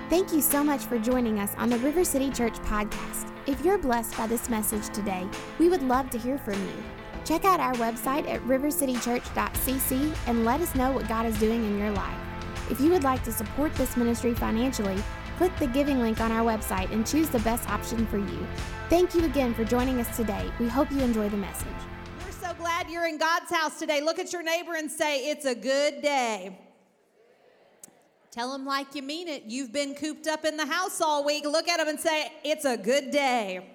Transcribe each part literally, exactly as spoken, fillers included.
Thank you so much for joining us on the River City Church podcast. If you're blessed by this message today, we would love to hear from you. Check out our website at river city church dot c c and let us know what God is doing in your life. If you would like to support this ministry financially, click the giving link on our website and choose the best option for you. Thank you again for joining us today. We hope you enjoy the message. We're so glad you're in God's house today. Look at your neighbor and say, it's a good day. Tell them like you mean it. You've been cooped up in the house all week. Look at them and say, it's a good day.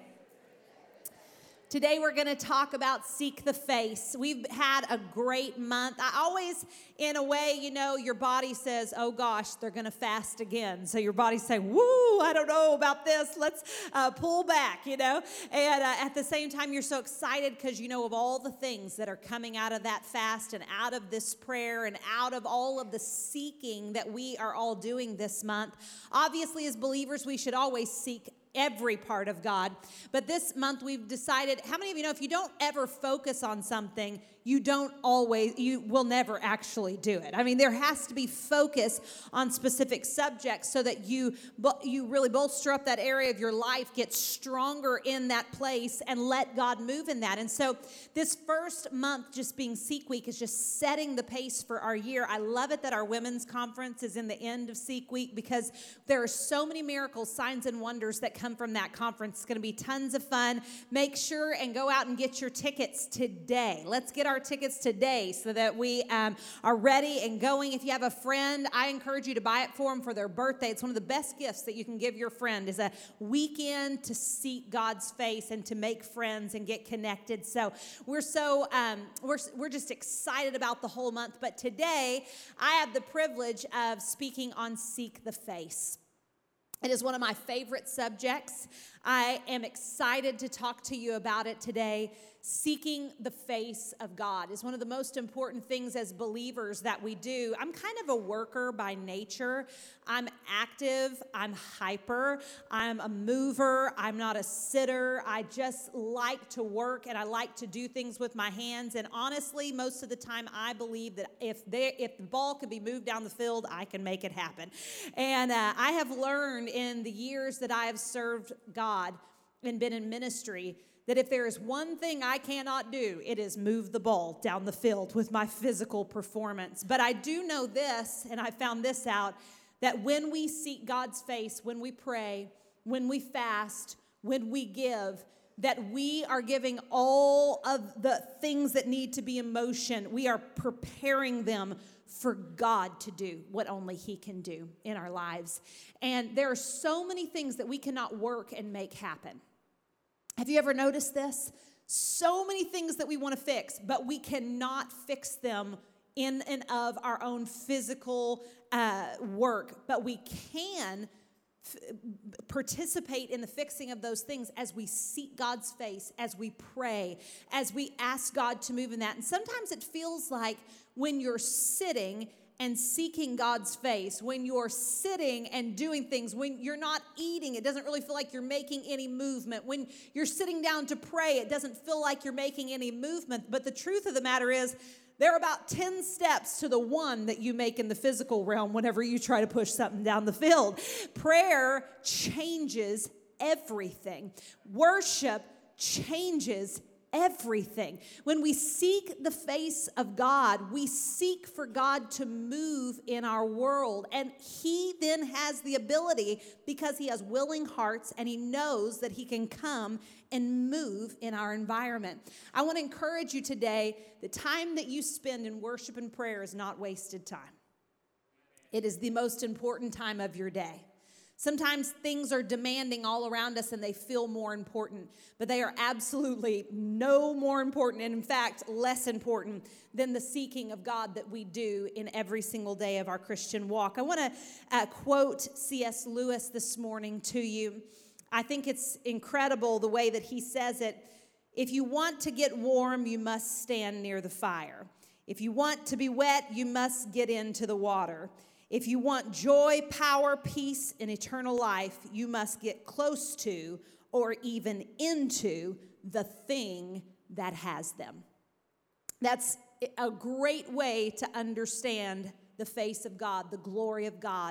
Today we're going to talk about seek the face. We've had a great month. I always, in a way, you know, your body says, oh gosh, they're going to fast again. So your body's saying, woo, I don't know about this. Let's uh, pull back, you know. And uh, at the same time, you're so excited because you know of all the things that are coming out of that fast and out of this prayer and out of all of the seeking that we are all doing this month. Obviously, as believers, we should always seek every part of God. But this month we've decided, how many of you know if you don't ever focus on something, you don't always, you will never actually do it. I mean, there has to be focus on specific subjects so that you, you really bolster up that area of your life, get stronger in that place, and let God move in that. And so this first month just being Seek Week is just setting the pace for our year. I love it that our women's conference is in the end of Seek Week because there are so many miracles, signs, and wonders that come from that conference. It's going to be tons of fun. Make sure and go out and get your tickets today. Let's get our tickets today so that we um, are ready and going. If you have a friend, I encourage you to buy it for them for their birthday. It's one of the best gifts that you can give your friend is a weekend to seek God's face and to make friends and get connected. So we're so um, we're we're just excited about the whole month. But today I have the privilege of speaking on Seek the Face. It is one of my favorite subjects. I am excited to talk to you about it today. Seeking the face of God is one of the most important things as believers that we do. I'm kind of a worker by nature. I'm active. I'm hyper. I'm a mover. I'm not a sitter. I just like to work and I like to do things with my hands. And honestly, most of the time, I believe that if they, if the ball can be moved down the field, I can make it happen. And uh, I have learned in the years that I have served God and been in ministry that if there is one thing I cannot do, it is move the ball down the field with my physical performance. But I do know this, and I found this out, that when we seek God's face, when we pray, when we fast, when we give, that we are giving all of the things that need to be in motion. We are preparing them for God to do what only He can do in our lives. And there are so many things that we cannot work and make happen. Have you ever noticed this? So many things that we want to fix, but we cannot fix them in and of our own physical uh, work. But we can f- participate in the fixing of those things as we seek God's face, as we pray, as we ask God to move in that. And sometimes it feels like when you're sitting and seeking God's face, when you're sitting and doing things, when you're not eating, it doesn't really feel like you're making any movement. When you're sitting down to pray, it doesn't feel like you're making any movement. But the truth of the matter is, there are about ten steps to the one that you make in the physical realm whenever you try to push something down the field. Prayer changes everything. Worship changes everything. When we seek the face of God, we seek for God to move in our world. And He then has the ability, because He has willing hearts and He knows that He can come and move in our environment. I want to encourage you today, the time that you spend in worship and prayer is not wasted time. It is the most important time of your day. Sometimes things are demanding all around us and they feel more important, but they are absolutely no more important, and in fact, less important than the seeking of God that we do in every single day of our Christian walk. I want to uh, quote C S Lewis this morning to you. I think it's incredible the way that he says it. If you want to get warm, you must stand near the fire. If you want to be wet, you must get into the water. If you want joy, power, peace, and eternal life, you must get close to or even into the thing that has them. That's a great way to understand the face of God, the glory of God, the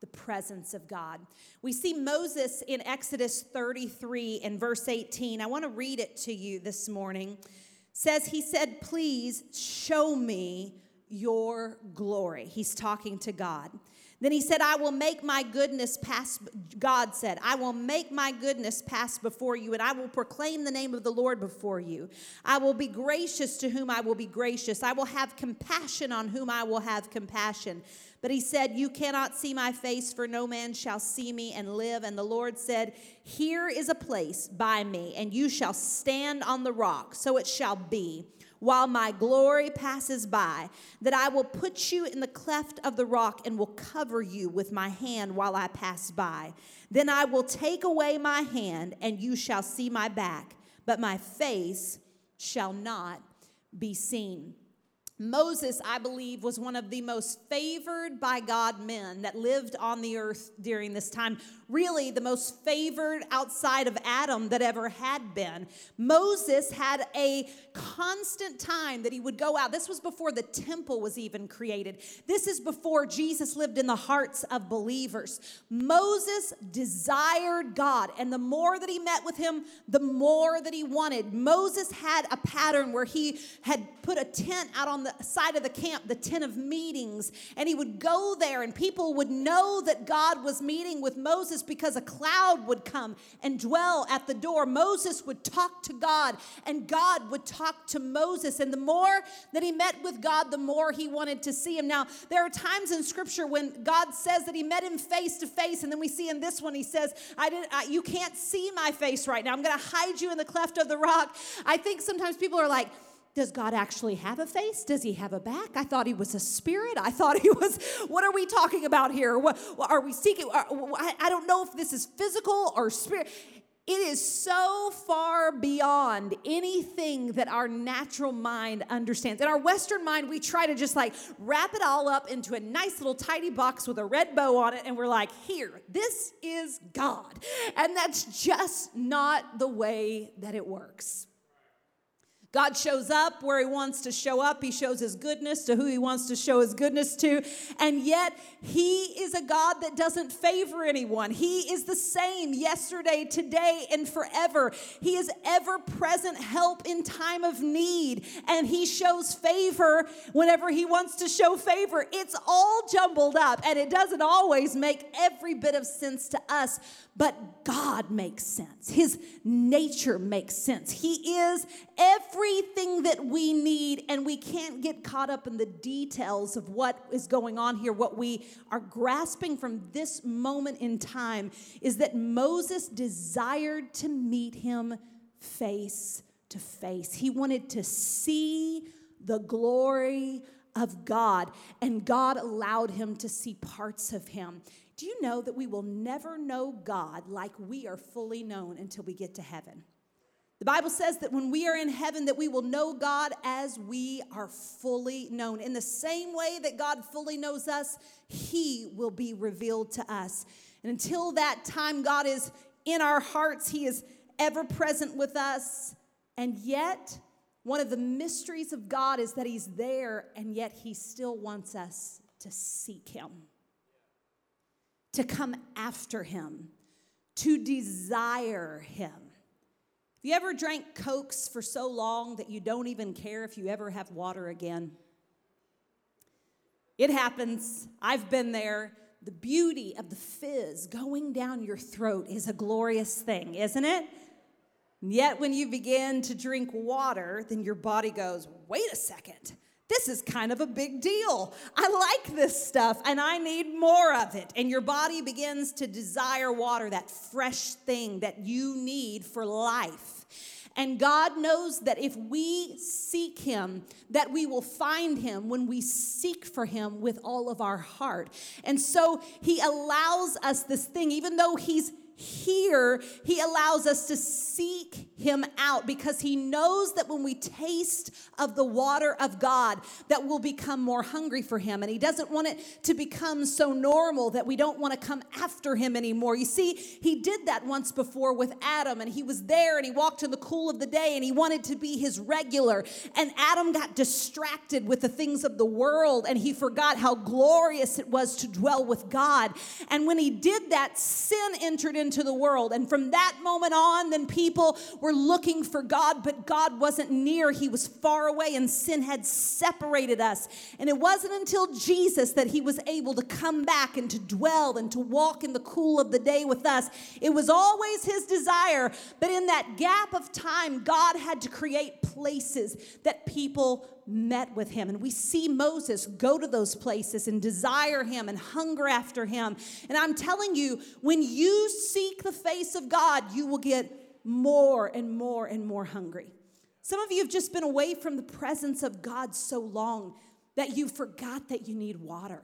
the presence of God. We see Moses in Exodus thirty-three and verse eighteen. I want to read it to you this morning. It says, he said, please show me your glory. He's talking to God. Then he said, I will make my goodness pass, God said, I will make my goodness pass before you, and I will proclaim the name of the Lord before you. I will be gracious to whom I will be gracious. I will have compassion on whom I will have compassion. But he said, you cannot see my face, for no man shall see me and live. And the Lord said, here is a place by me, and you shall stand on the rock. So it shall be, while my glory passes by, that I will put you in the cleft of the rock and will cover you with my hand while I pass by. Then I will take away my hand, and you shall see my back, but my face shall not be seen. Moses, I believe, was one of the most favored by God men that lived on the earth during this time. Really, the most favored outside of Adam that ever had been. Moses had a constant time that he would go out. This was before the temple was even created. This is before Jesus lived in the hearts of believers. Moses desired God, and the more that he met with him, the more that he wanted. Moses had a pattern where he had put a tent out on the side of the camp, the tent of meetings, and he would go there, and people would know that God was meeting with Moses because a cloud would come and dwell at the door. Moses would talk to God, and God would talk to Moses, and the more that he met with God, the more he wanted to see him. Now, there are times in Scripture when God says that he met him face to face, and then we see in this one, he says, I didn't, I, you can't see my face right now. I'm going to hide you in the cleft of the rock. I think sometimes people are like, does God actually have a face? Does he have a back? I thought he was a spirit. I thought he was, what are we talking about here? What are we seeking? I don't know if this is physical or spirit. It is so far beyond anything that our natural mind understands. In our Western mind, we try to just like wrap it all up into a nice little tidy box with a red bow on it, and we're like, here, this is God. And that's just not the way that it works. God shows up where he wants to show up. He shows his goodness to who he wants to show his goodness to. And yet, he is a God that doesn't favor anyone. He is the same yesterday, today, and forever. He is ever-present help in time of need. And he shows favor whenever he wants to show favor. It's all jumbled up, and it doesn't always make every bit of sense to us. But God makes sense. His nature makes sense. He is everything that we need, and we can't get caught up in the details of what is going on here. What we are grasping from this moment in time is that Moses desired to meet him face to face. He wanted to see the glory of God, and God allowed him to see parts of him. Do you know that we will never know God like we are fully known until we get to heaven? The Bible says that when we are in heaven, that we will know God as we are fully known. In the same way that God fully knows us, he will be revealed to us. And until that time, God is in our hearts. He is ever present with us. And yet, one of the mysteries of God is that he's there, and yet he still wants us to seek him, to come after him, to desire him. Have you ever drank Cokes for so long that you don't even care if you ever have water again? It happens. I've been there. The beauty of the fizz going down your throat is a glorious thing, isn't it? And yet when you begin to drink water, then your body goes, wait a second. This is kind of a big deal. I like this stuff, and I need more of it. And your body begins to desire water, that fresh thing that you need for life. And God knows that if we seek him, that we will find him when we seek for him with all of our heart. And so he allows us this thing, even though he's here, he allows us to seek him out because he knows that when we taste of the water of God, that we'll become more hungry for him. And he doesn't want it to become so normal that we don't want to come after him anymore. You see, he did that once before with Adam, and he was there and he walked in the cool of the day and he wanted to be his regular. And Adam got distracted with the things of the world and he forgot how glorious it was to dwell with God. And when he did that, sin entered into the world. And from that moment on, then people were looking for God, but God wasn't near. He was far away, and sin had separated us. And it wasn't until Jesus that he was able to come back and to dwell and to walk in the cool of the day with us. It was always his desire, but in that gap of time, God had to create places that people met with him. And we see Moses go to those places and desire him and hunger after him. And I'm telling you, when you seek the face of God, you will get more and more and more hungry. Some of you have just been away from the presence of God so long that you forgot that you need water.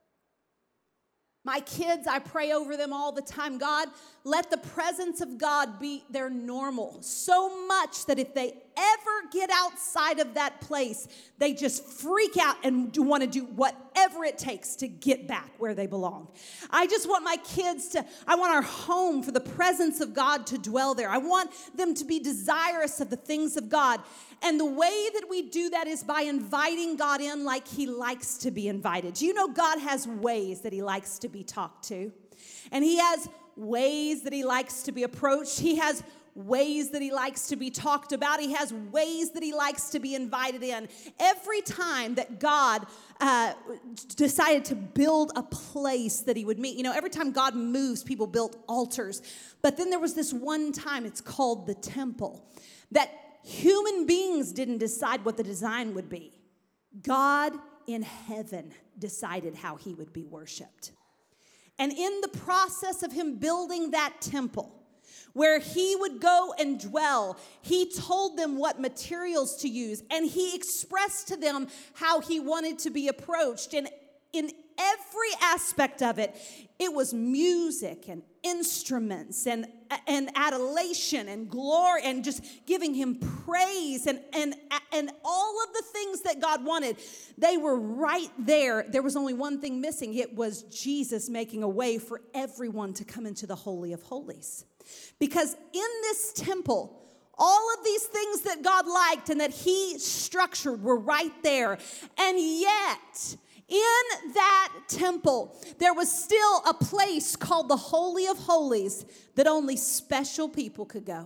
My kids, I pray over them all the time. God, let the presence of God be their normal. So much that if they ever get outside of that place, they just freak out and do want to do whatever it takes to get back where they belong. I just want my kids to, I want our home for the presence of God to dwell there. I want them to be desirous of the things of God. And the way that we do that is by inviting God in like he likes to be invited. Do you know God has ways that he likes to be talked to? And he has ways that he likes to be approached. He has ways that he likes to be talked about. He has ways that he likes to be invited in. Every time that God uh, decided to build a place that he would meet, you know, every time God moves, people built altars. But then there was this one time, it's called the temple, that human beings didn't decide what the design would be. God in heaven decided how he would be worshiped. And in the process of him building that temple, where he would go and dwell, he told them what materials to use, and he expressed to them how he wanted to be approached. And in every aspect of it, it was music and instruments and, and adulation and glory and just giving him praise and, and, and all of the things that God wanted. They were right there. There was only one thing missing. It was Jesus making a way for everyone to come into the Holy of Holies. Because in this temple, all of these things that God liked and that he structured were right there. And yet, in that temple, there was still a place called the Holy of Holies that only special people could go.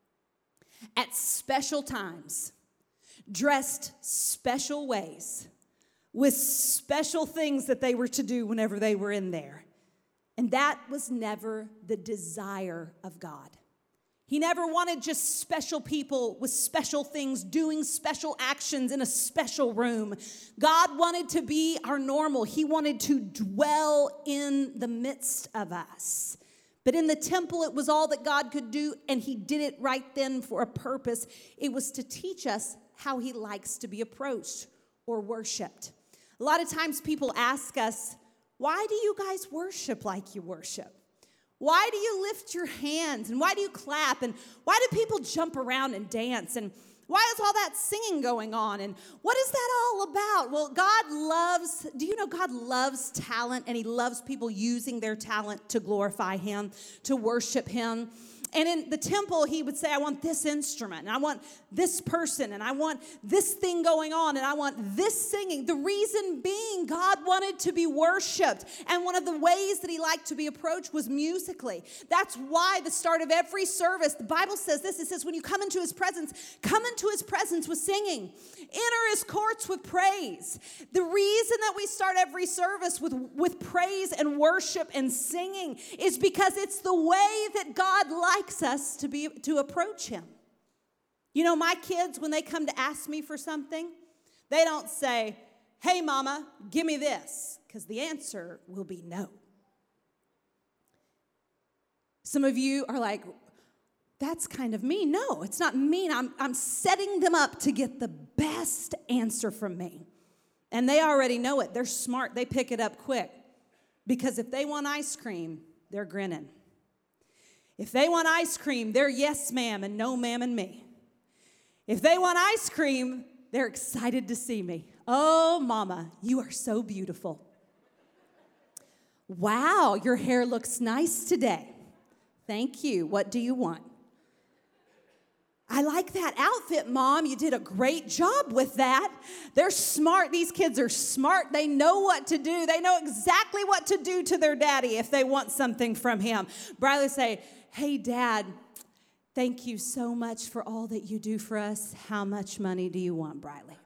At special times, dressed special ways, with special things that they were to do whenever they were in there. And that was never the desire of God. He never wanted just special people with special things doing special actions in a special room. God wanted to be our normal. He wanted to dwell in the midst of us. But in the temple, it was all that God could do, and he did it right then for a purpose. It was to teach us how he likes to be approached or worshiped. A lot of times people ask us, why do you guys worship like you worship? Why do you lift your hands? And why do you clap? And why do people jump around and dance? And why is all that singing going on? And what is that all about? Well, God loves, do you know God loves talent, and he loves people using their talent to glorify him, to worship him. And in the temple, he would say, I want this instrument, and I want this person, and I want this thing going on, and I want this singing. The reason being, God wanted to be worshiped. And one of the ways that he liked to be approached was musically. That's why the start of every service, the Bible says this, it says, when you come into his presence, come into his presence with singing. Enter his courts with praise. The reason that we start every service with, with praise and worship and singing is because it's the way that God likes us to be to approach him. You know, my kids, when they come to ask me for something, they don't say, hey, mama, give me this, because the answer will be no. Some of you are like, that's kind of mean. No, it's not mean. I'm, I'm setting them up to get the best answer from me. And they already know it. They're smart. They pick it up quick. Because if they want ice cream, they're grinning. If they want ice cream, they're yes, ma'am, and no, ma'am, and me. If they want ice cream, they're excited to see me. Oh, mama, you are so beautiful. Wow, your hair looks nice today. Thank you. What do you want? I like that outfit, Mom. You did a great job with that. They're smart. These kids are smart. They know what to do. They know exactly what to do to their daddy if they want something from him. Briley say, hey, Dad, thank you so much for all that you do for us. How much money do you want, Briley?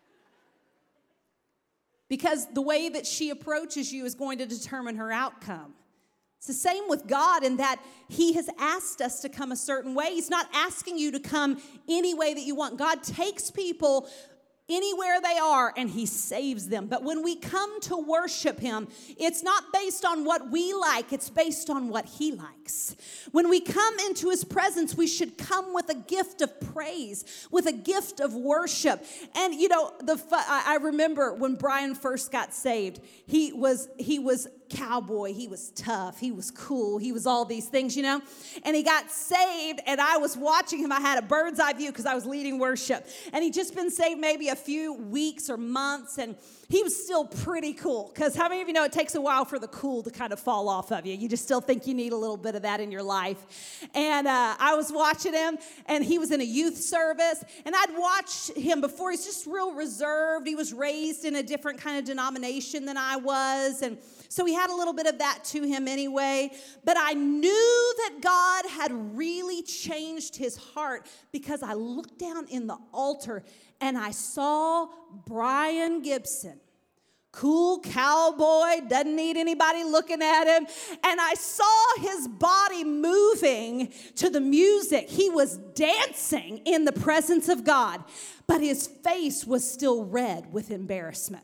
Because the way that she approaches you is going to determine her outcome. It's the same with God in that he has asked us to come a certain way. He's not asking you to come any way that you want. God takes people anywhere they are and he saves them. But when we come to worship him, it's not based on what we like. It's based on what he likes. When we come into his presence, we should come with a gift of praise, with a gift of worship. And you know, the I remember when Brian first got saved, he was he was cowboy, he was tough, he was cool, he was all these things, you know, and he got saved, and I was watching him. I had a bird's eye view because I was leading worship, and he'd just been saved maybe a few weeks or months, and he was still pretty cool, because how many of you know it takes a while for the cool to kind of fall off of you? You just still think you need a little bit of that in your life. And uh, I was watching him, and he was in a youth service, and I'd watched him before. He's just real reserved. He was raised in a different kind of denomination than I was, and so he had a little bit of that to him anyway. But I knew that God had really changed his heart because I looked down in the altar and I saw Brian Gibson. Cool cowboy, doesn't need anybody looking at him. And I saw his body moving to the music. He was dancing in the presence of God, but his face was still red with embarrassment.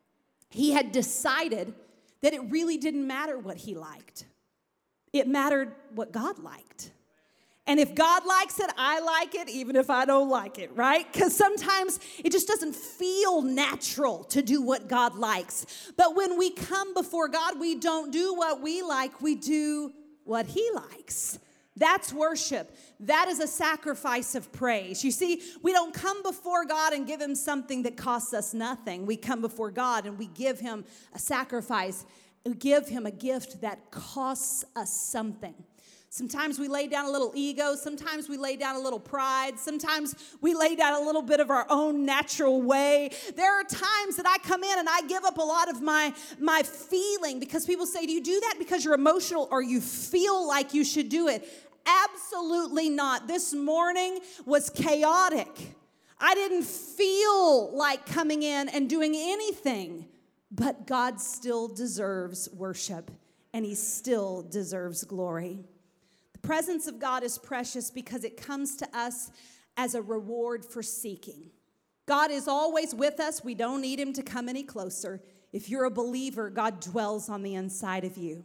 He had decided that it really didn't matter what he liked. It mattered what God liked. And if God likes it, I like it, even if I don't like it, right? Because sometimes it just doesn't feel natural to do what God likes. But when we come before God, we don't do what we like, we do what he likes. That's worship. That is a sacrifice of praise. You see, we don't come before God and give him something that costs us nothing. We come before God and we give him a sacrifice. We give him a gift that costs us something. Sometimes we lay down a little ego. Sometimes we lay down a little pride. Sometimes we lay down a little bit of our own natural way. There are times that I come in and I give up a lot of my, my feeling because people say, do you do that because you're emotional or you feel like you should do it? Absolutely not. This morning was chaotic. I didn't feel like coming in and doing anything, but God still deserves worship and he still deserves glory. The presence of God is precious because it comes to us as a reward for seeking. God is always with us. We don't need him to come any closer. If you're a believer, God dwells on the inside of you.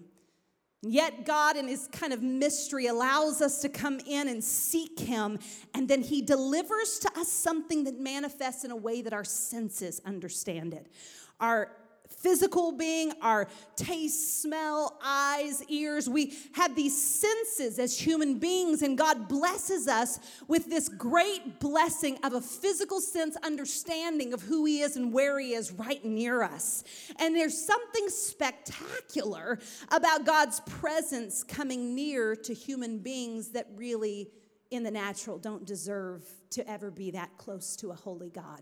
Yet God in his kind of mystery allows us to come in and seek him, and then he delivers to us something that manifests in a way that our senses understand it. Our physical being, our taste, smell, eyes, ears, we have these senses as human beings, and God blesses us with this great blessing of a physical sense understanding of who he is and where he is right near us. And there's something spectacular about God's presence coming near to human beings that really, in the natural, don't deserve to ever be that close to a holy God.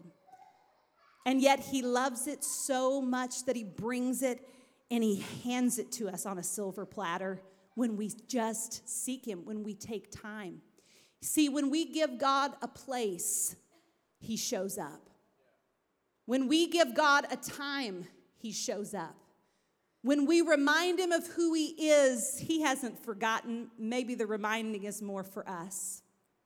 And yet he loves it so much that he brings it and he hands it to us on a silver platter when we just seek him, when we take time. See, when we give God a place, he shows up. When we give God a time, he shows up. When we remind him of who he is, he hasn't forgotten. Maybe the reminding is more for us.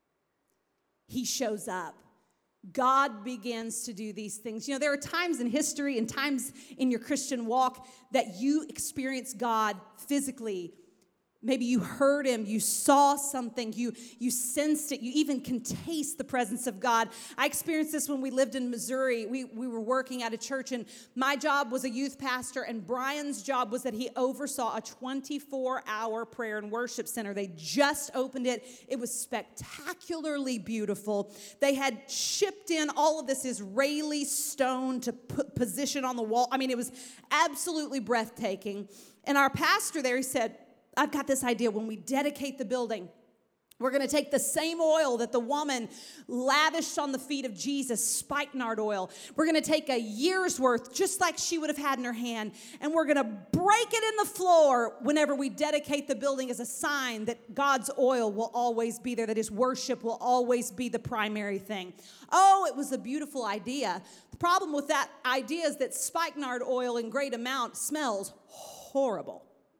He shows up. God begins to do these things. You know, there are times in history and times in your Christian walk that you experience God physically Maybe you heard him, you saw something, you, you sensed it, you even can taste the presence of God. I experienced this when we lived in Missouri. We, we were working at a church, and my job was a youth pastor, and Brian's job was that he oversaw a twenty-four hour prayer and worship center. They just opened it. It was spectacularly beautiful. They had shipped in all of this Israeli stone to put position on the wall. I mean, it was absolutely breathtaking. And our pastor there, he said, I've got this idea. When we dedicate the building, we're going to take the same oil that the woman lavished on the feet of Jesus, spikenard oil. We're going to take a year's worth, just like she would have had in her hand, and we're going to break it in the floor whenever we dedicate the building as a sign that God's oil will always be there, that his worship will always be the primary thing. Oh, it was a beautiful idea. The problem with that idea is that spikenard oil in great amount smells horrible.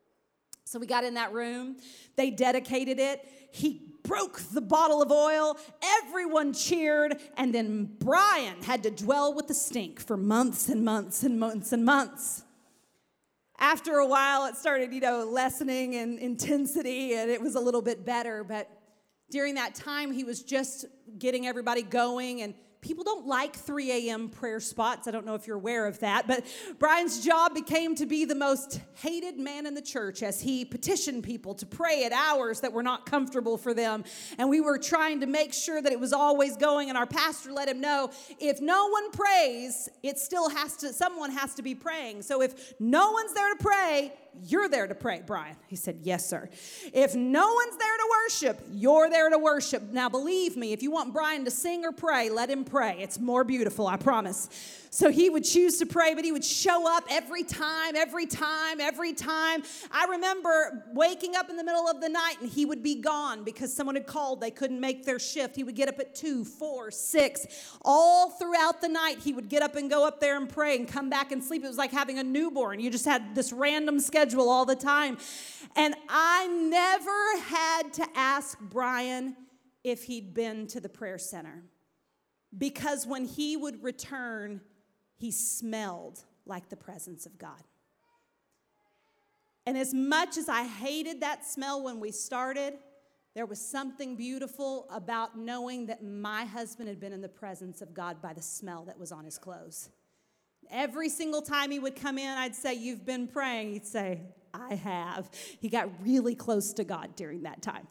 So we got in that room, they dedicated it, he broke the bottle of oil, everyone cheered, and then Brian had to dwell with the stink for months and months and months and months. After a while, it started, you know, lessening in intensity, and it was a little bit better, but during that time, he was just getting everybody going, and people don't like three a.m. prayer spots. I don't know if you're aware of that, but Brian's job became to be the most hated man in the church as he petitioned people to pray at hours that were not comfortable for them. And we were trying to make sure that it was always going, and our pastor let him know, if no one prays, it still has to, someone has to be praying. So if no one's there to pray, you're there to pray, Brian. He said, yes, sir. If no one's there to worship, you're there to worship. Now, believe me, if you want Brian to sing or pray, let him pray. It's more beautiful, I promise. So he would choose to pray, but he would show up every time, every time, every time. I remember waking up in the middle of the night, and he would be gone because someone had called. They couldn't make their shift. He would get up at two, four, six. All throughout the night, he would get up and go up there and pray and come back and sleep. It was like having a newborn. You just had this random schedule all the time. And I never had to ask Brian if he'd been to the prayer center, because when he would return, he smelled like the presence of God. And as much as I hated that smell when we started, there was something beautiful about knowing that my husband had been in the presence of God by the smell that was on his clothes. Every single time he would come in, I'd say, you've been praying. He'd say, I have. He got really close to God during that time.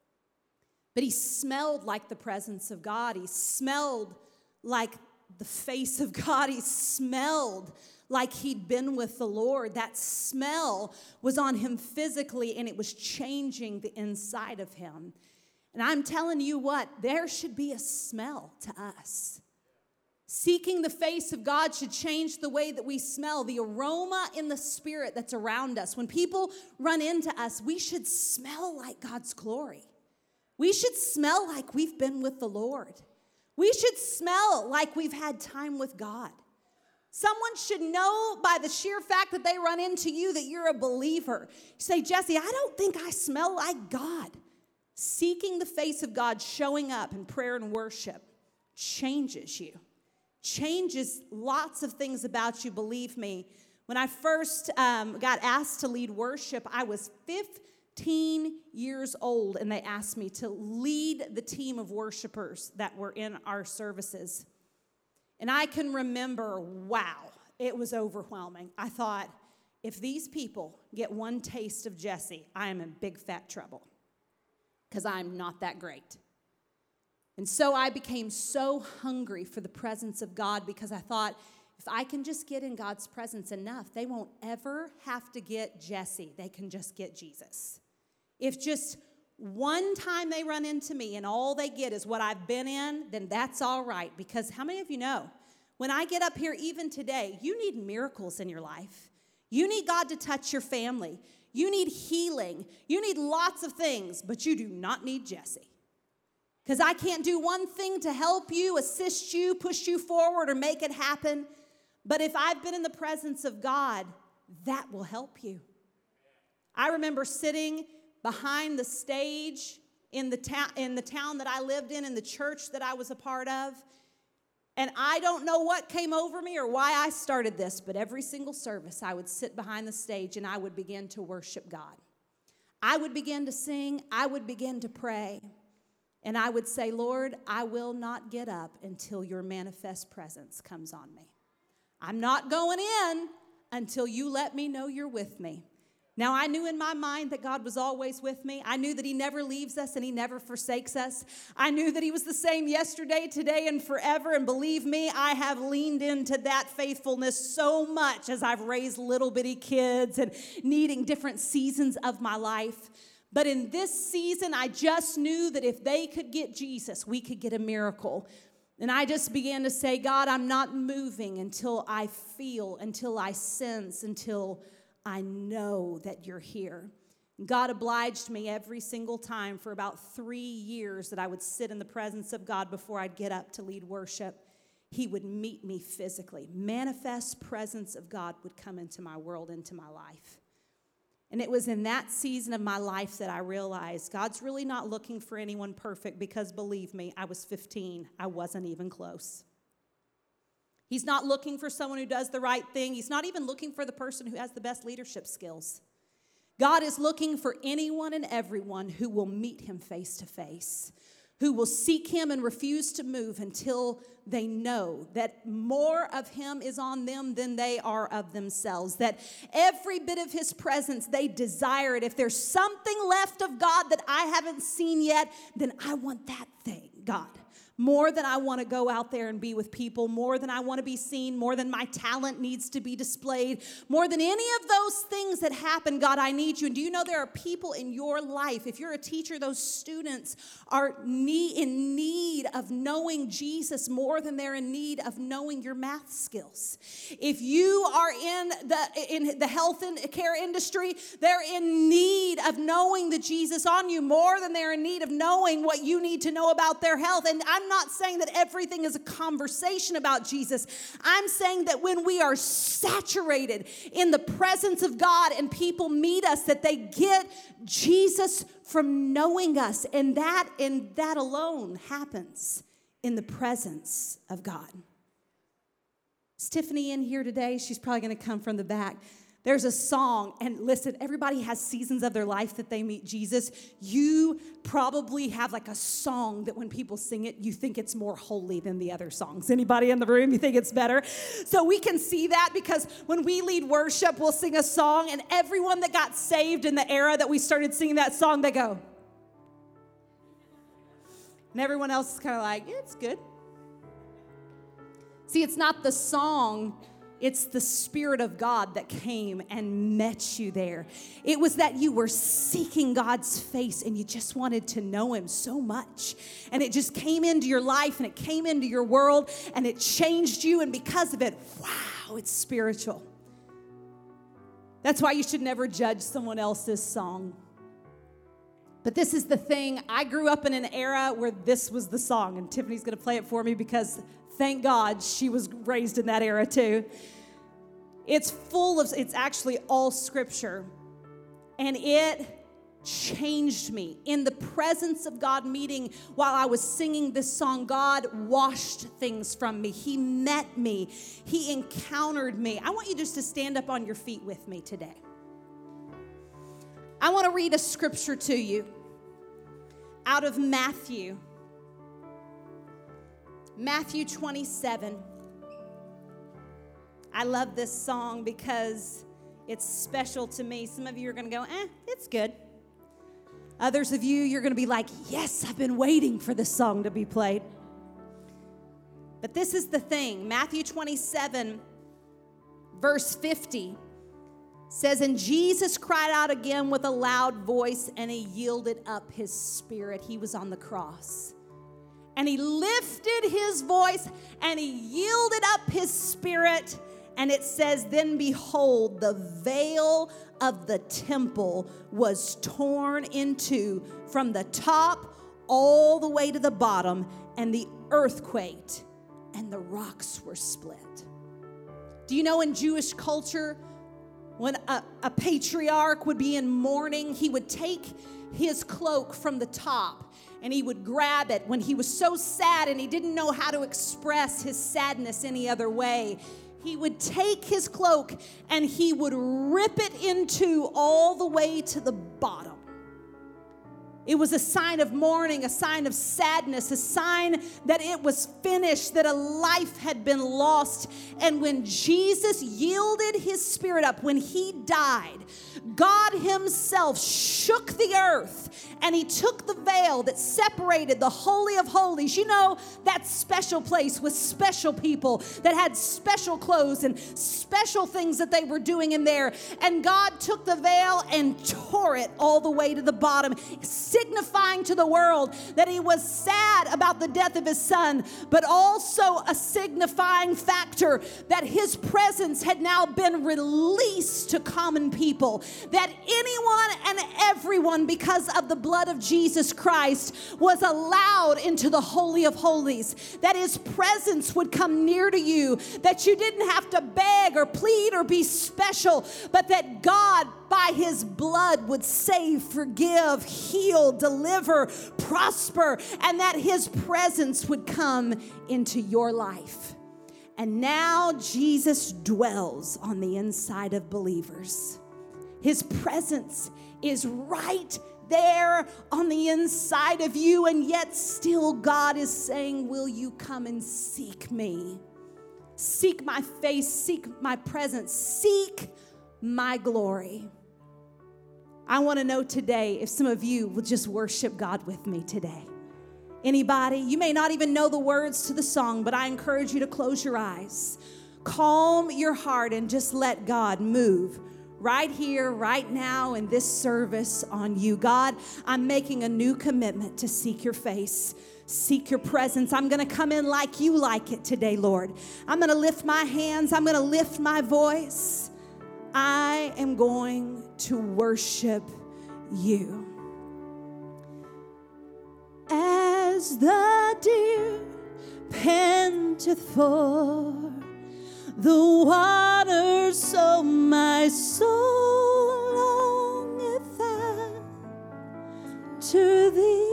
But he smelled like the presence of God. He smelled like the face of God. He smelled like he'd been with the Lord. That smell was on him physically, and it was changing the inside of him. And I'm telling you what, there should be a smell to us. Seeking the face of God should change the way that we smell, the aroma in the spirit that's around us. When people run into us, we should smell like God's glory. We should smell like we've been with the Lord. We should smell like we've had time with God. Someone should know by the sheer fact that they run into you that you're a believer. You say, Jesse, I don't think I smell like God. Seeking the face of God, showing up in prayer and worship changes you. Changes lots of things about you, believe me. When I first um, got asked to lead worship, I was fifteen years old, and they asked me to lead the team of worshipers that were in our services. And I can remember, wow, it was overwhelming. I thought, if these people get one taste of Jesse, I am in big fat trouble, because I'm not that great. And so I became so hungry for the presence of God, because I thought, if I can just get in God's presence enough, they won't ever have to get Jesse. They can just get Jesus. If just one time they run into me and all they get is what I've been in, then that's all right. Because how many of you know, when I get up here even today, you need miracles in your life. You need God to touch your family. You need healing. You need lots of things, but you do not need Jesse. Because I can't do one thing to help you, assist you, push you forward, or make it happen. But if I've been in the presence of God, that will help you. I remember sitting behind the stage in the, ta- in the town that I lived in, in the church that I was a part of. And I don't know what came over me or why I started this, but every single service I would sit behind the stage and I would begin to worship God. I would begin to sing, I would begin to pray, and I would say, Lord, I will not get up until your manifest presence comes on me. I'm not going in until you let me know you're with me. Now, I knew in my mind that God was always with me. I knew that he never leaves us and he never forsakes us. I knew that he was the same yesterday, today, and forever. And believe me, I have leaned into that faithfulness so much as I've raised little bitty kids and needing different seasons of my life. But in this season, I just knew that if they could get Jesus, we could get a miracle. And I just began to say, God, I'm not moving until I feel, until I sense, until I know that you're here. God obliged me every single time for about three years that I would sit in the presence of God before I'd get up to lead worship. He would meet me physically. Manifest presence of God would come into my world, into my life. And it was in that season of my life that I realized God's really not looking for anyone perfect, because believe me, I was fifteen. I wasn't even close. He's not looking for someone who does the right thing. He's not even looking for the person who has the best leadership skills. God is looking for anyone and everyone who will meet him face to face, who will seek him and refuse to move until they know that more of him is on them than they are of themselves, that every bit of his presence, they desire it. If there's something left of God that I haven't seen yet, then I want that thing, God. More than I want to go out there and be with people, more than I want to be seen, more than my talent needs to be displayed, more than any of those things that happen, God, I need you. And do you know there are people in your life, if you're a teacher, those students are need, in need of knowing Jesus more than they're in need of knowing your math skills. If you are in the, in the health and care industry, they're in need of knowing the Jesus on you more than they're in need of knowing what you need to know about their health. And I'm not saying that everything is a conversation about Jesus. I'm saying that when we are saturated in the presence of God and people meet us, that they get Jesus from knowing us. And that, and that alone happens in the presence of God. Is Tiffany in here today? She's probably going to come from the back. There's a song, and listen, everybody has seasons of their life that they meet Jesus. You probably have like a song that when people sing it, you think it's more holy than the other songs. Anybody in the room, you think it's better? So we can see that because when we lead worship, we'll sing a song, and everyone that got saved in the era that we started singing that song, they go. And everyone else is kind of like, yeah, it's good. See, it's not the song. It's the Spirit of God that came and met you there. It was that you were seeking God's face and you just wanted to know him so much. And it just came into your life and it came into your world and it changed you. And because of it, wow, it's spiritual. That's why you should never judge someone else's song. But this is the thing. I grew up in an era where this was the song. And Tiffany's going to play it for me because thank God she was raised in that era too. It's full of, it's actually all scripture. And it changed me. In the presence of God meeting, while I was singing this song, God washed things from me. He met me. He encountered me. I want you just to stand up on your feet with me today. I want to read a scripture to you out of Matthew. Matthew twenty-seven. I love this song because it's special to me. Some of you are going to go, eh, it's good. Others of you, you're going to be like, yes, I've been waiting for this song to be played. But this is the thing. Matthew twenty-seven, verse fifty says, and Jesus cried out again with a loud voice, and he yielded up his spirit. He was on the cross. And he lifted his voice, and he yielded up his spirit. And it says, then behold, the veil of the temple was torn in two from the top all the way to the bottom, and the earth quaked, and the rocks were split. Do you know in Jewish culture, when a, a patriarch would be in mourning, he would take his cloak from the top and he would grab it when he was so sad and he didn't know how to express his sadness any other way. He would take his cloak and he would rip it into all the way to the bottom. It was a sign of mourning, a sign of sadness, a sign that it was finished, that a life had been lost. And when Jesus yielded his spirit up, when he died, God himself shook the earth and he took the veil that separated the Holy of Holies. You know, that special place with special people that had special clothes and special things that they were doing in there. And God took the veil and tore it all the way to the bottom, signifying to the world that he was sad about the death of his son, but also a signifying factor that his presence had now been released to common people, that anyone and everyone, because of the blood of Jesus Christ, was allowed into the Holy of Holies, that his presence would come near to you, that you didn't have to beg or plead or be special, but that God, by his blood, would save, forgive, heal, deliver, prosper, and that his presence would come into your life. And now Jesus dwells on the inside of believers. His presence is right there on the inside of you, and yet still God is saying, will you come and seek me? Seek my face, seek my presence, seek my glory. I want to know today if some of you will just worship God with me today. Anybody? You may not even know the words to the song, but I encourage you to close your eyes. Calm your heart and just let God move right here, right now in this service on you. God, I'm making a new commitment to seek your face, seek your presence. I'm going to come in like you like it today, Lord. I'm going to lift my hands. I'm going to lift my voice. I am going to worship you. As the deer panteth for the waters, so my soul longeth after thee.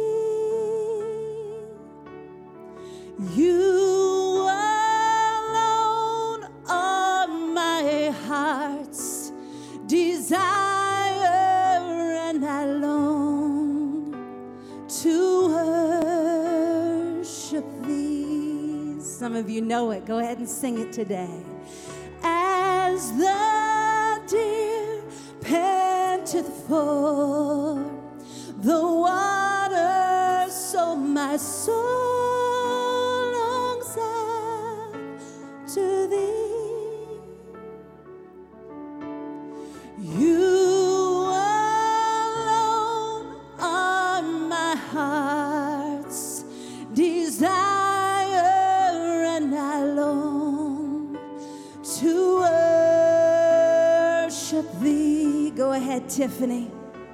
You alone are my heart's desire, and I long to worship thee. Some of you know it. Go ahead and sing it today. As the deer panteth for the water, so my soul longs after thee. You alone are my heart's desire, and I long to worship thee. Go ahead, Tiffany.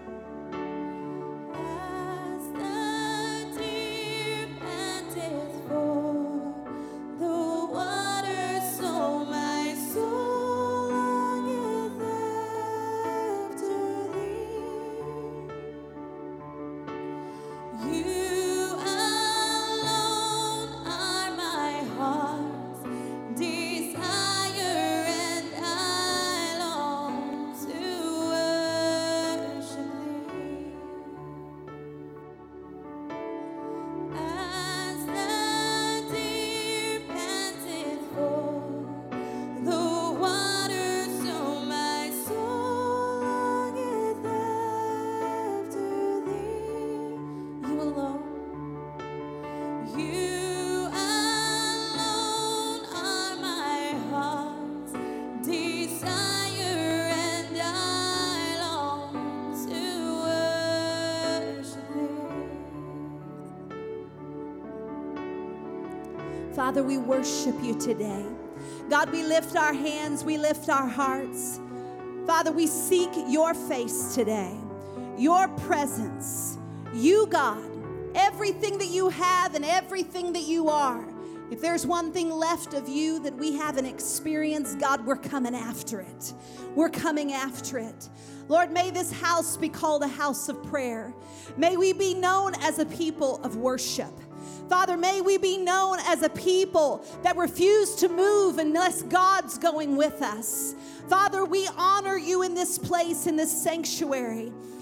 Father, we worship you today. God, we lift our hands, we lift our hearts. Father, we seek your face today, your presence. You, God, everything that you have and everything that you are. If there's one thing left of you that we haven't experienced, God, we're coming after it. We're coming after it. Lord, may this house be called a house of prayer. May we be known as a people of worship. Father, may we be known as a people that refuse to move unless God's going with us. Father, we honor you in this place, in this sanctuary.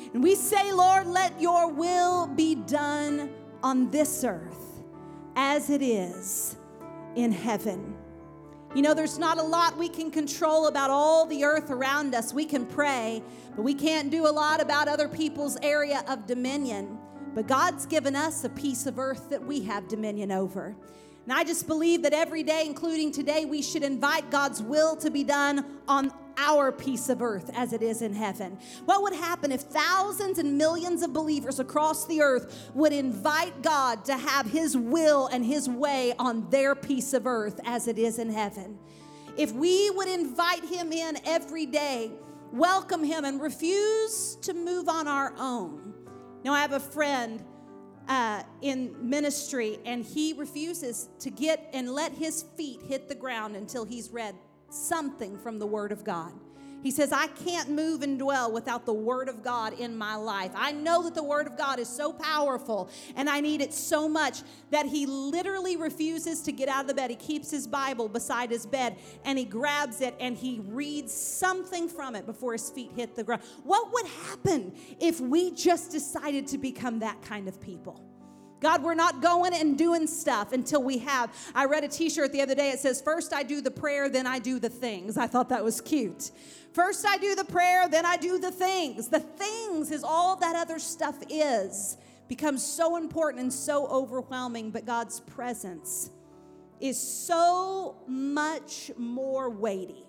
And we say, Lord, let your will be done on this earth as it is in heaven. You know, there's not a lot we can control about all the earth around us. We can pray, but we can't do a lot about other people's area of dominion. But God's given us a piece of earth that we have dominion over. And I just believe that every day, including today, we should invite God's will to be done on our piece of earth as it is in heaven. What would happen if thousands and millions of believers across the earth would invite God to have his will and his way on their piece of earth as it is in heaven? If we would invite him in every day, welcome him, and refuse to move on our own. Now, I have a friend Uh, in ministry, and he refuses to get and let his feet hit the ground until he's read something from the Word of God. He says, I can't move and dwell without the Word of God in my life. I know that the Word of God is so powerful, and I need it so much that he literally refuses to get out of the bed. He keeps his Bible beside his bed, and he grabs it, and he reads something from it before his feet hit the ground. What would happen if we just decided to become that kind of people? God, we're not going and doing stuff until we have. I read a t-shirt the other day. It says, first I do the prayer, then I do the things. I thought that was cute. First I do the prayer, then I do the things. The things is all that other stuff is. Becomes so important and so overwhelming, but God's presence is so much more weighty,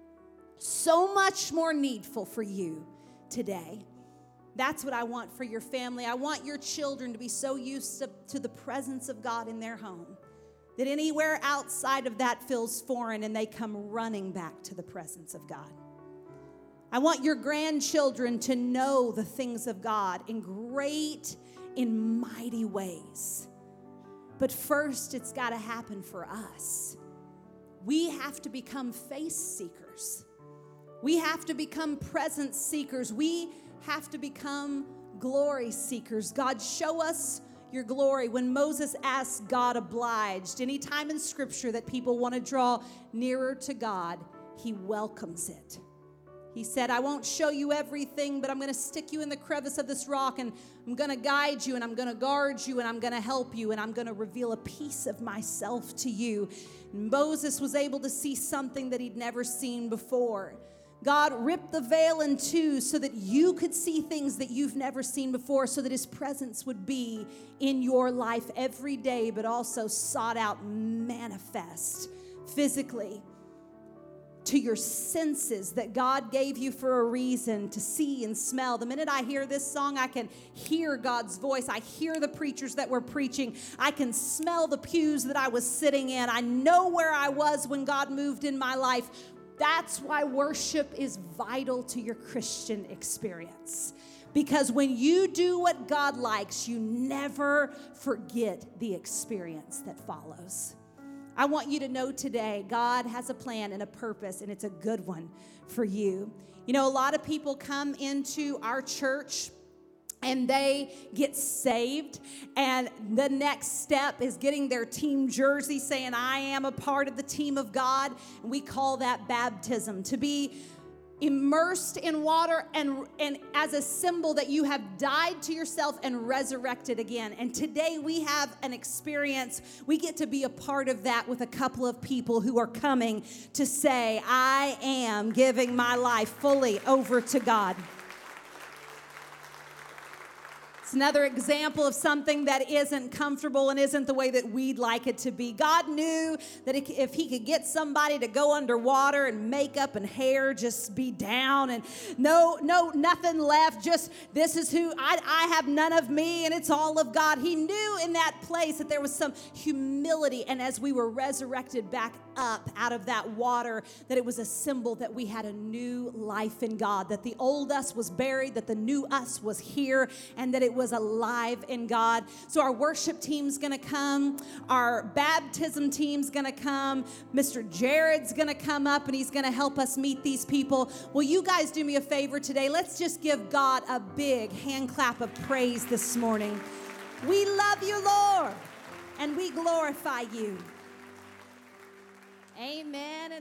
so much more needful for you today. That's what I want for your family. I want your children to be so used to, to the presence of God in their home that anywhere outside of that feels foreign and they come running back to the presence of God. I want your grandchildren to know the things of God in great, in mighty ways. But first, it's got to happen for us. We have to become face seekers. We have to become presence seekers. We have to become glory seekers. God, show us your glory. When Moses asked, God obliged. Anytime in Scripture that people want to draw nearer to God, he welcomes it. He said, I won't show you everything, but I'm going to stick you in the crevice of this rock, and I'm going to guide you, and I'm going to guard you, and I'm going to help you, and I'm going to reveal a piece of myself to you. And Moses was able to see something that he'd never seen before. God ripped the veil in two so that you could see things that you've never seen before, so that his presence would be in your life every day, but also sought out, manifest physically to your senses that God gave you for a reason to see and smell. The minute I hear this song, I can hear God's voice. I hear the preachers that were preaching. I can smell the pews that I was sitting in. I know where I was when God moved in my life. That's why worship is vital to your Christian experience. Because when you do what God likes, you never forget the experience that follows. I want you to know today, God has a plan and a purpose, and it's a good one for you. You know, a lot of people come into our church and they get saved, and the next step is getting their team jersey saying, I am a part of the team of God. And we call that baptism, to be immersed in water and, and as a symbol that you have died to yourself and resurrected again. And today we have an experience. We get to be a part of that with a couple of people who are coming to say, I am giving my life fully over to God. It's another example of something that isn't comfortable and isn't the way that we'd like it to be. God knew that if he could get somebody to go underwater and makeup and hair just be down and no, no, nothing left, just this is who, I, I have none of me and it's all of God. He knew in that place that there was some humility, and as we were resurrected back up out of that water, that it was a symbol that we had a new life in God, that the old us was buried, that the new us was here, and that it was was alive in God. So our worship team's going to come. Our baptism team's going to come. Mister Jared's going to come up, and he's going to help us meet these people. Will you guys do me a favor today? Let's just give God a big hand clap of praise this morning. We love you, Lord, and we glorify you. Amen and